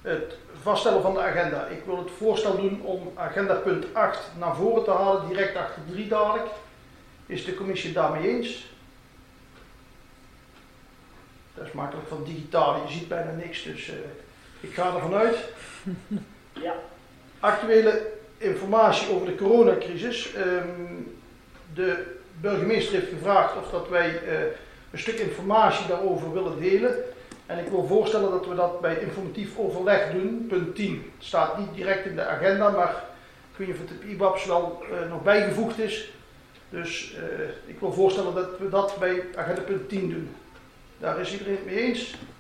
het vaststellen van de agenda. Ik wil het voorstel doen om agenda punt 8 naar voren te halen, direct achter 3 dadelijk. Is de commissie het daarmee eens? Dat is makkelijk van digitaal, je ziet bijna niks, dus ik ga ervan uit. Ja. Actuele informatie over de coronacrisis. De burgemeester heeft gevraagd of dat wij een stuk informatie daarover willen delen. En ik wil voorstellen dat we dat bij informatief overleg doen, punt 10. Het staat niet direct in de agenda, maar ik weet niet of het op IBABS wel nog bijgevoegd is. Dus ik wil voorstellen dat we dat bij agenda punt 10 doen. Daar is iedereen het mee eens?